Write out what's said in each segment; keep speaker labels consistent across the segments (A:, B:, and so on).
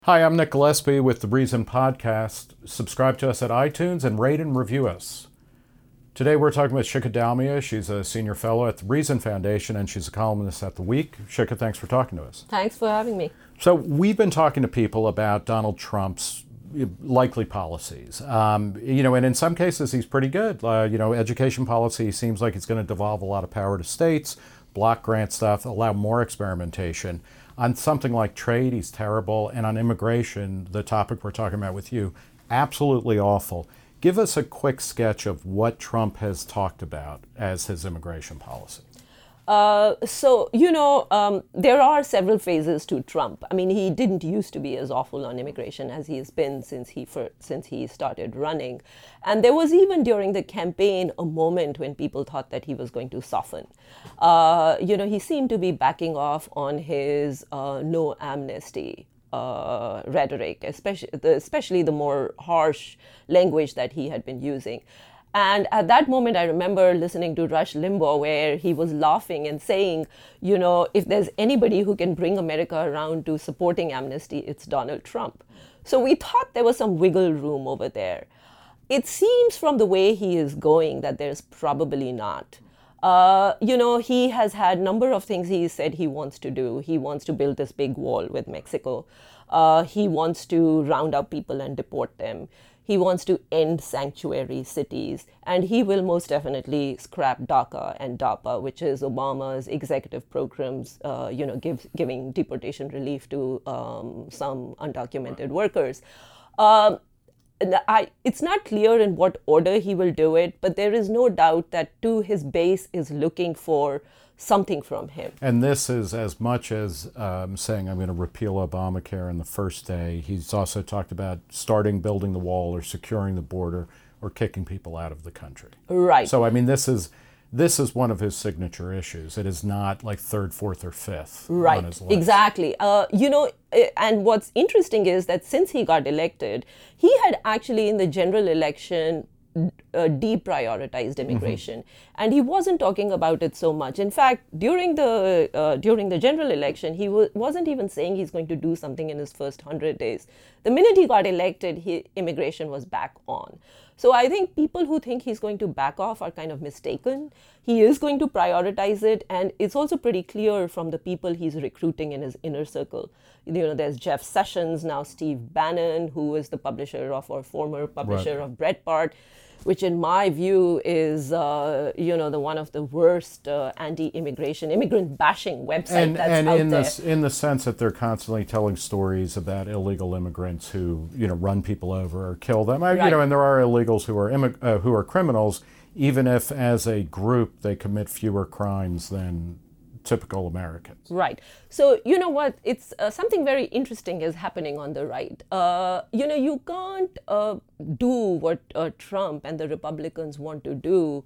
A: Hi, I'm Nick Gillespie with The Reason Podcast. Subscribe to us at iTunes and rate and review us. Today we're talking with Shikha Dalmia. She's a senior fellow at the Reason Foundation and she's a columnist at The Week. Shikha, thanks for talking to us.
B: Thanks for having me.
A: So we've been talking to people about Donald Trump's likely policies. And in some cases he's pretty good. Education policy seems like it's going to devolve a lot of power to states, block grant stuff, allow more experimentation. On something like trade, he's terrible. And on immigration, the topic we're talking about with you, absolutely awful. Give us a quick sketch of what Trump has talked about as his immigration policy.
B: There are several phases to Trump. I mean, he didn't used to be as awful on immigration as he has been since he started running. And there was even during the campaign a moment when people thought that he was going to soften. He seemed to be backing off on his no amnesty rhetoric, especially the more harsh language that he had been using. And at that moment, I remember listening to Rush Limbaugh, where he was laughing and saying, if there's anybody who can bring America around to supporting amnesty, it's Donald Trump. So we thought there was some wiggle room over there. It seems from the way he is going that there's probably not. He has had a number of things he said he wants to do. He wants to build this big wall with Mexico. He wants to round up people and deport them. He wants to end sanctuary cities, and he will most definitely scrap DACA and DAPA, which is Obama's executive programs, giving deportation relief to some undocumented workers. It's not clear in what order he will do it, but there is no doubt that his base is looking for something from him.
A: And this is as much as saying I'm going to repeal Obamacare in the first day. He's also talked about starting building the wall or securing the border or kicking people out of the country.
B: Right.
A: So, I mean, this is one of his signature issues. It is not like third, fourth, or fifth on his list.
B: Exactly. And what's interesting is that since he got elected, he had actually in the general election deprioritized immigration, and he wasn't talking about it so much. In fact, during the general election, he wasn't even saying he's going to do something in his first 100 days. The minute he got elected, immigration was back on. So I think people who think he's going to back off are kind of mistaken. He is going to prioritize it, and it's also pretty clear from the people he's recruiting in his inner circle. There's Jeff Sessions, now Steve Bannon, who is the former publisher of Breitbart, which in my view is, the one of the worst immigrant bashing website that's out there.
A: In the sense that they're constantly telling stories about illegal immigrants who, run people over or kill them.
B: Right.
A: And there are illegals who are criminals, even if as a group they commit fewer crimes than typical Americans.
B: Right. So, you know what? It's something very interesting is happening on the right. You can't do what Trump and the Republicans want to do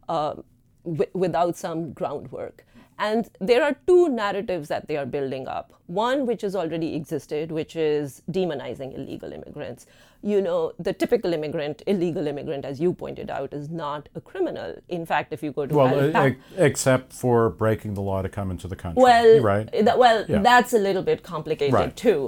B: without some groundwork. And there are two narratives that they are building up. One, which has already existed, which is demonizing illegal immigrants. The typical illegal immigrant, as you pointed out, is not a criminal. In fact, if you go to
A: except for breaking the law to come into the country.
B: Right? That's a little bit complicated too.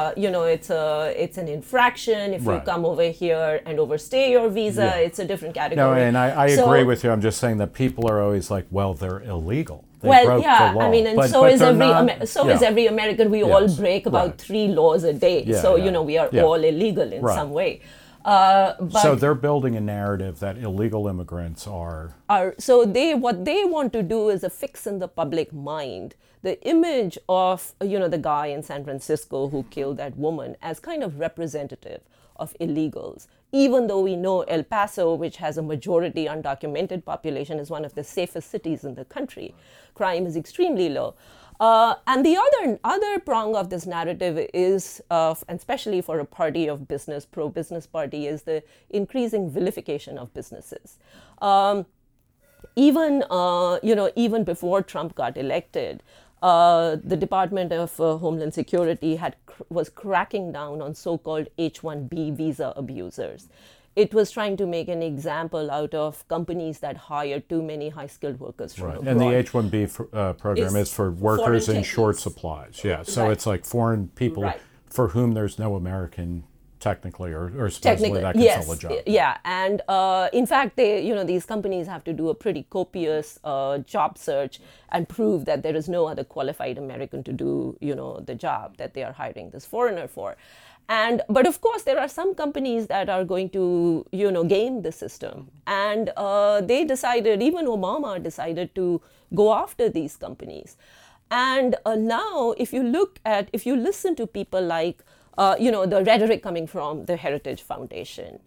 B: It's an infraction if you come over here and overstay your visa. It's a different category.
A: No, and I agree with you. I'm just saying that people are always like, well, they're illegal. They broke the law.
B: I mean, and so is every American. We all break about 3 laws a day. We are all illegal in some way.
A: So they're building a narrative that illegal immigrants are.
B: What they want to do is affix in the public mind the image of the guy in San Francisco who killed that woman as kind of representative of illegals. Even though we know El Paso, which has a majority undocumented population, is one of the safest cities in the country. Crime is extremely low. And the other prong of this narrative is, and especially for a party of business, pro-business party, is the increasing vilification of businesses. Even before Trump got elected, the Department of Homeland Security was cracking down on so-called H-1B visa abusers. It was trying to make an example out of companies that hire too many high-skilled workers from abroad.
A: And the H-1B program is for workers in short supplies. Yeah, so it's like foreign people for whom there's no American technically or supposedly that can
B: yes,
A: sell a job.
B: yeah, and in fact, these companies have to do a pretty copious job search and prove that there is no other qualified American to do, the job that they are hiring this foreigner for. But of course, there are some companies that are going to, game the system, and they decided, even Obama decided to go after these companies. And now, if you listen to people like, the rhetoric coming from the Heritage Foundation,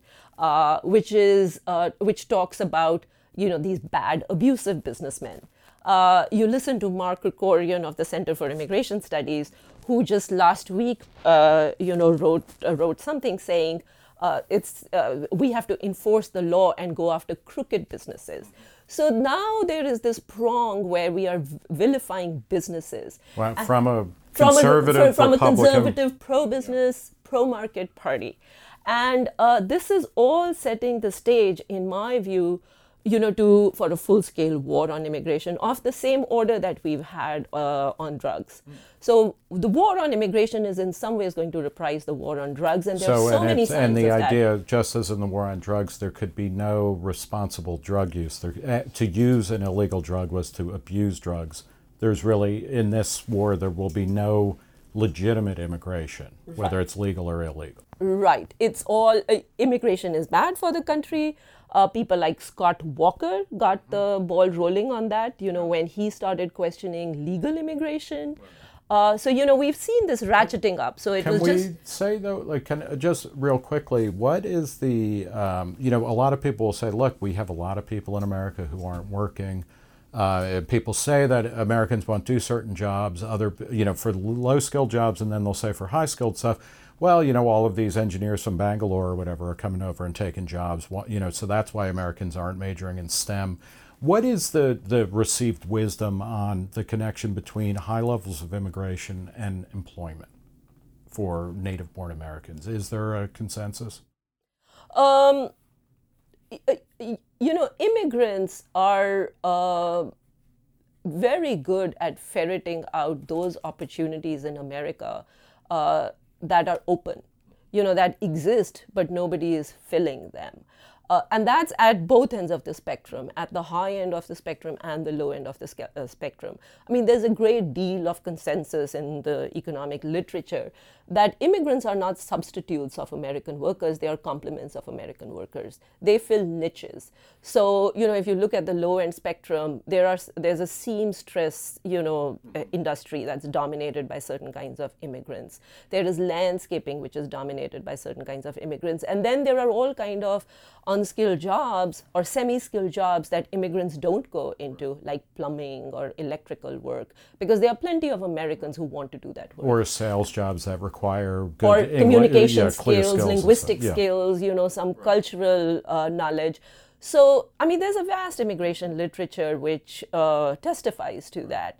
B: which talks about, these bad, abusive businessmen. You listen to Mark Krikorian of the Center for Immigration Studies, who just last week, wrote something saying we have to enforce the law and go after crooked businesses. So now there is this prong where we are vilifying businesses.
A: Well, from a conservative,
B: pro-business, pro-market party. And this is all setting the stage, in my view, for a full-scale war on immigration of the same order that we've had on drugs. So the war on immigration is in some ways going to reprise the war on drugs, and there are so many signs
A: and the
B: of
A: idea,
B: that.
A: just as in the war on drugs, there could be no responsible drug use. To use an illegal drug was to abuse drugs. There's really, in this war, there will be no legitimate immigration, whether it's legal or illegal.
B: Right. It's all, immigration is bad for the country. People like Scott Walker got the ball rolling on that, when he started questioning legal immigration. So, we've seen this ratcheting up. So
A: Can we say, though, just real quickly, what is the, a lot of people will say, look, we have a lot of people in America who aren't working. People say that Americans won't do certain jobs, for low-skilled jobs, and then they'll say for high-skilled stuff, well, all of these engineers from Bangalore or whatever are coming over and taking jobs, so that's why Americans aren't majoring in STEM. What is the received wisdom on the connection between high levels of immigration and employment for native-born Americans? Is there a consensus?
B: Immigrants are very good at ferreting out those opportunities in America that are open, that exist, but nobody is filling them. And that's at both ends of the spectrum, at the high end of the spectrum and the low end of the spectrum. I mean, there's a great deal of consensus in the economic literature that immigrants are not substitutes of American workers, they are complements of American workers. They fill niches. So, if you look at the low end spectrum, there's a seamstress, industry that's dominated by certain kinds of immigrants. There is landscaping, which is dominated by certain kinds of immigrants. And then there are all kind of unskilled jobs or semi-skilled jobs that immigrants don't go into, like plumbing or electrical work, because there are plenty of Americans who want to do that work.
A: Or sales jobs that require good
B: or communication skills,
A: skills,
B: linguistic skills, some cultural knowledge. So, I mean, there's a vast immigration literature which testifies to that.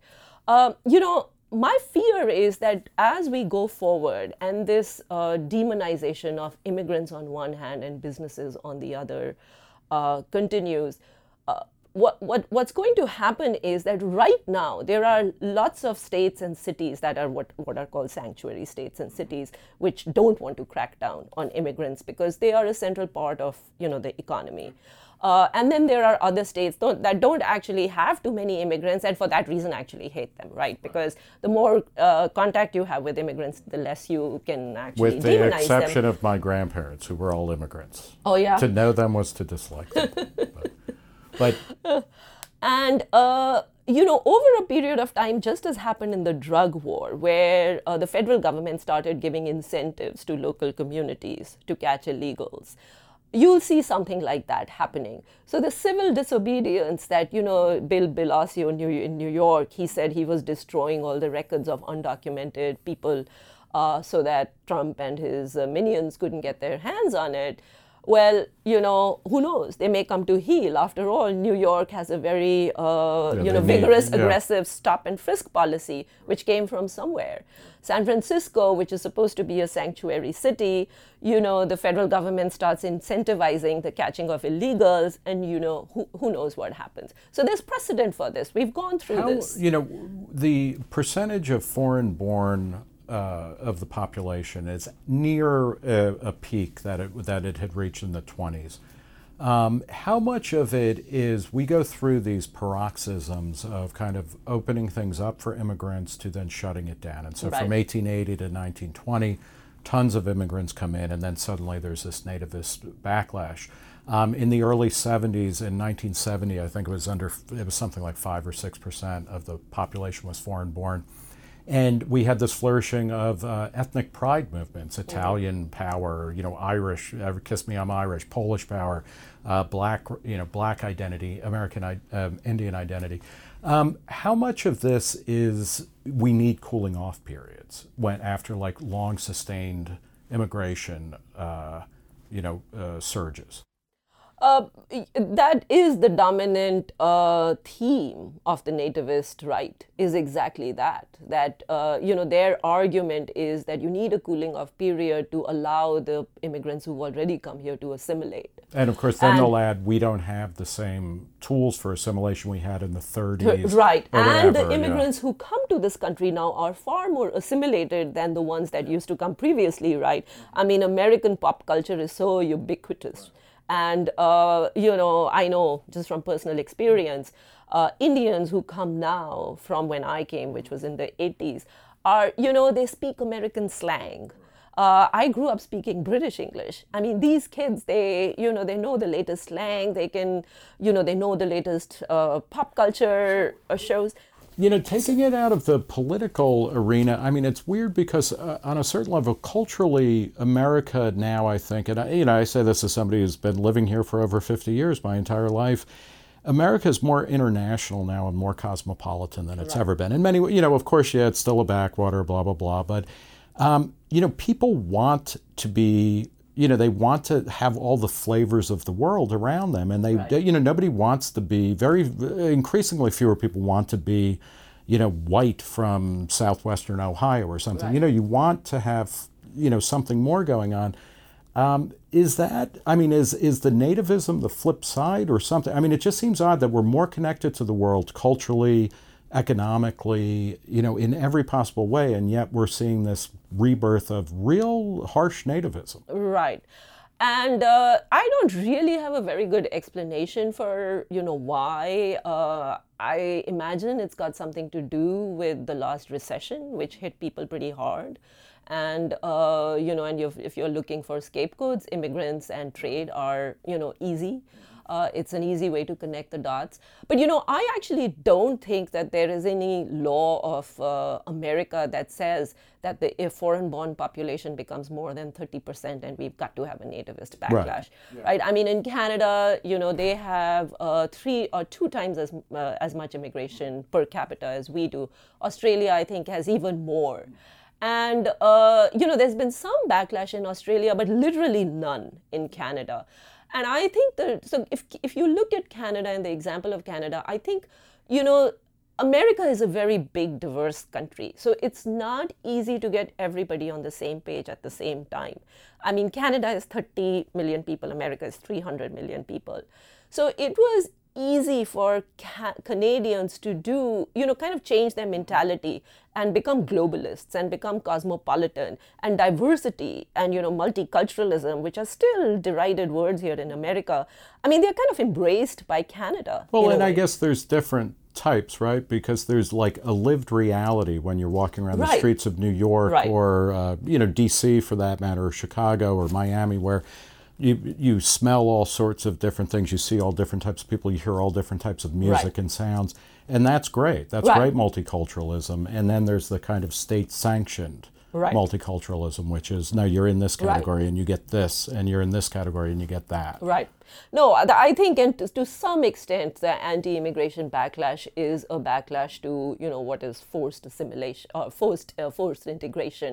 B: My fear is that as we go forward and this demonization of immigrants on one hand and businesses on the other continues, what's going to happen is that right now there are lots of states and cities that are what are called sanctuary states and cities which don't want to crack down on immigrants because they are a central part of the economy. And then there are other states that don't actually have too many immigrants and for that reason actually hate them, right? Because the more contact you have with immigrants, the less you can actually demonize them.
A: With the exception of my grandparents, who were all immigrants.
B: Oh, yeah?
A: To know them was to dislike them. but
B: And, over a period of time, just as happened in the drug war, where the federal government started giving incentives to local communities to catch illegals, you'll see something like that happening. So the civil disobedience that, Bill Blasio in New York, he said he was destroying all the records of undocumented people so that Trump and his minions couldn't get their hands on it. Well, who knows? They may come to heel. After all, New York has a very, vigorous, aggressive stop and frisk policy, which came from somewhere. San Francisco, which is supposed to be a sanctuary city, the federal government starts incentivizing the catching of illegals, and who knows what happens. So there's precedent for this. We've gone through this.
A: The percentage of foreign-born of the population is near a peak that it had reached in the 20s. How much of it is we go through these paroxysms of kind of opening things up for immigrants to then shutting it down? And so
B: Right.
A: from 1880 to 1920, tons of immigrants come in, and then suddenly there's this nativist backlash. In the early 70s, in 1970, I think it was something like 5 or 6% of the population was foreign-born. And we had this flourishing of ethnic pride movements, Italian power, Irish, kiss me, I'm Irish, Polish power, black identity, American Indian identity. How much of this is we need cooling off periods after like long sustained immigration, surges?
B: That is the dominant theme of the nativist right, is exactly that. That, their argument is that you need a cooling off period to allow the immigrants who've already come here to assimilate.
A: And of course, then they'll add, we don't have the same tools for assimilation we had in the 30s.
B: Right.
A: Or
B: and
A: whatever,
B: the immigrants who come to this country now are far more assimilated than the ones that used to come previously, right? I mean, American pop culture is so ubiquitous. And, I know just from personal experience, Indians who come now from when I came, which was in the 80s, are, they speak American slang. I grew up speaking British English. I mean, these kids, they know the latest slang. They can, they know the latest pop culture shows.
A: Taking it out of the political arena, I mean, it's weird because on a certain level, culturally, America now, I think, and I say this as somebody who's been living here for over 50 years, my entire life, America is more international now and more cosmopolitan than it's ever been. In many ways, of course, yeah, it's still a backwater, blah, blah, blah, but, people want to be, they want to have all the flavors of the world around them, and nobody wants to be increasingly fewer people want to be, white from southwestern Ohio or something.
B: Right.
A: You want to have, something more going on. Is that, is the nativism the flip side or something? I mean, it just seems odd that we're more connected to the world culturally, economically, in every possible way, and yet we're seeing this rebirth of real harsh nativism.
B: Right. And I don't really have a very good explanation for, why. I imagine it's got something to do with the last recession, which hit people pretty hard. And, if you're looking for scapegoats, immigrants and trade are, easy. It's an easy way to connect the dots. But, I actually don't think that there is any law of America that says that if foreign-born population becomes more than 30%, and we've got to have a nativist backlash, right? I mean, in Canada, they have 3 or 2 times as much immigration per capita as we do. Australia, I think, has even more. And, there's been some backlash in Australia, but literally none in Canada. And I think so if you look at Canada and the example of Canada, I think, America is a very big, diverse country. So it's not easy to get everybody on the same page at the same time. I mean, Canada is 30 million people, America is 300 million people. So it was easy for Canadians to do, kind of change their mentality and become globalists and become cosmopolitan, and diversity and, multiculturalism, which are still derided words here in America. I mean, they're kind of embraced by Canada.
A: Well, and I guess there's different types, right? Because there's like a lived reality when you're walking around the streets of New York or, DC for that matter, or Chicago or Miami, where you smell all sorts of different things. You see all different types of people. You hear all different types of music and sounds. And that's great. That's great multiculturalism. And then there's the kind of state-sanctioned multiculturalism, which is, no, you're in this category and you get this, and you're in this category and you get that.
B: Right. No, I think, and to some extent, the anti-immigration backlash is a backlash to, what is forced assimilation, or forced integration.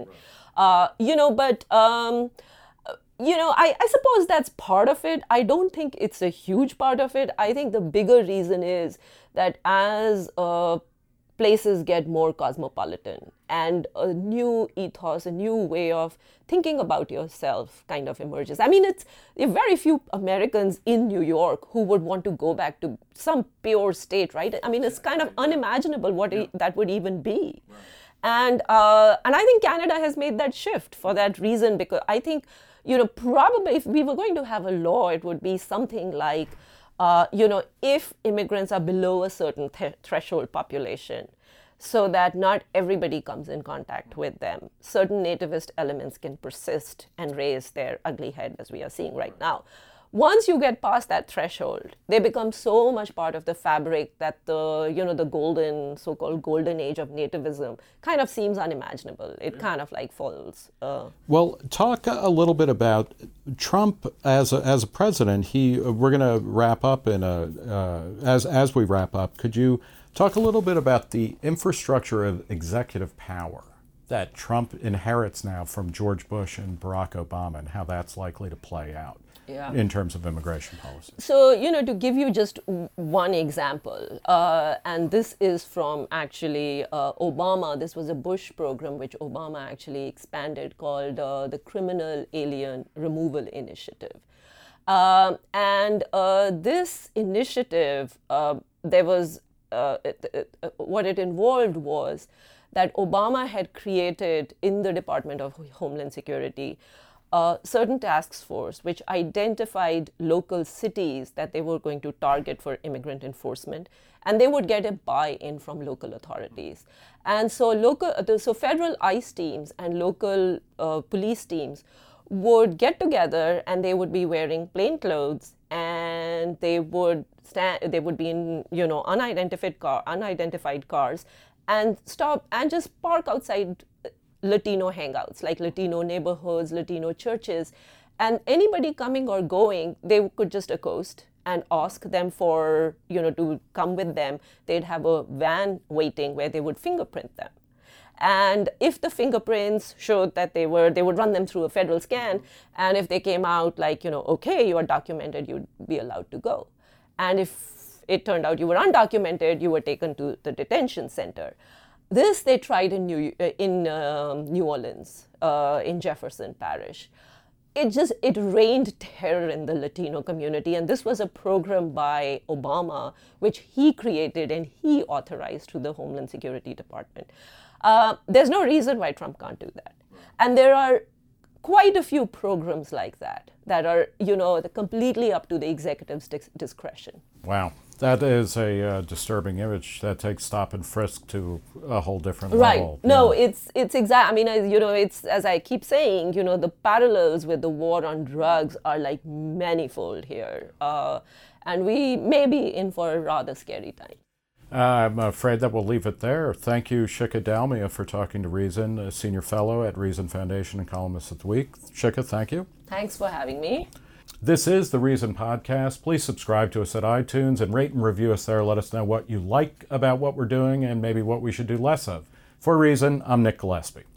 B: I suppose that's part of it. I don't think it's a huge part of it. I think the bigger reason is that as places get more cosmopolitan and a new ethos, a new way of thinking about yourself kind of emerges. I mean, there are very few Americans in New York who would want to go back to some pure state, right? I mean, it's kind of unimaginable what that would even be. And I think Canada has made that shift for that reason, because I think, probably if we were going to have a law, it would be something like, if immigrants are below a certain threshold population, so that not everybody comes in contact with them, certain nativist elements can persist and raise their ugly head, as we are seeing right now. Once you get past that threshold, they become so much part of the fabric that the so-called golden age of nativism kind of seems unimaginable. It kind of like falls.
A: Well, talk a little bit about Trump as a president. We're going to wrap up as we wrap up. Could you talk a little bit about the infrastructure of executive power that Trump inherits now from George Bush and Barack Obama, and how that's likely to play out? Yeah. In terms of immigration policy.
B: So, to give you just one example, and this is from actually Obama. This was a Bush program which Obama actually expanded, called the Criminal Alien Removal Initiative. And this initiative, what it involved was that Obama had created in the Department of Homeland Security certain task force which identified local cities that they were going to target for immigrant enforcement, and they would get a buy-in from local authorities. And so federal ICE teams and local police teams would get together, and they would be wearing plain clothes, and they would be in unidentified cars, and stop and just park outside Latino hangouts, like Latino neighborhoods, Latino churches, and anybody coming or going, they could just accost and ask them to come with them. They'd have a van waiting where they would fingerprint them. And if the fingerprints showed that they would run them through a federal scan, and if they came out like, okay, you are documented, you'd be allowed to go. And if it turned out you were undocumented, you were taken to the detention center. This they tried in New Orleans, in Jefferson Parish. It rained terror in the Latino community, and this was a program by Obama, which he created and he authorized through the Homeland Security Department. There's no reason why Trump can't do that. And there are quite a few programs like that are, completely up to the executive's discretion.
A: Wow. That is a disturbing image. That takes stop and frisk to a whole different level.
B: Right. No, it's exact. I mean, it's, as I keep saying, the parallels with the war on drugs are like manifold here. And we may be in for a rather scary time.
A: I'm afraid that we'll leave it there. Thank you, Shikha Dalmia, for talking to Reason, a senior fellow at Reason Foundation and columnist of the week. Shikha, thank you.
B: Thanks for having me.
A: This is the Reason Podcast. Please subscribe to us at iTunes and rate and review us there. Let us know what you like about what we're doing and maybe what we should do less of. For Reason, I'm Nick Gillespie.